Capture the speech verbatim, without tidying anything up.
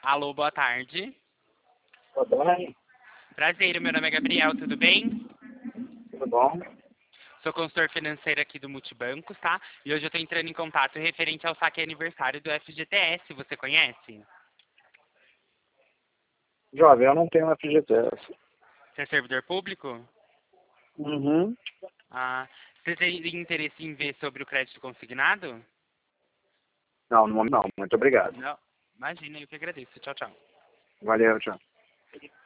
Alô, boa tarde. Boa tarde, Prazer, meu nome é Gabriel, tudo bem? tudo bom? Sou consultor financeiro aqui do Multibancos, tá? E hoje eu tô entrando em contato referente ao saque aniversário do F G T S, você conhece? Jovem, eu não tenho F G T S. Você é servidor público? Uhum. Ah, você teria interesse em ver sobre o crédito consignado? Não, no momento não. Muito obrigado. Não. Imagina, eu que agradeço. Tchau, tchau. Valeu, tchau.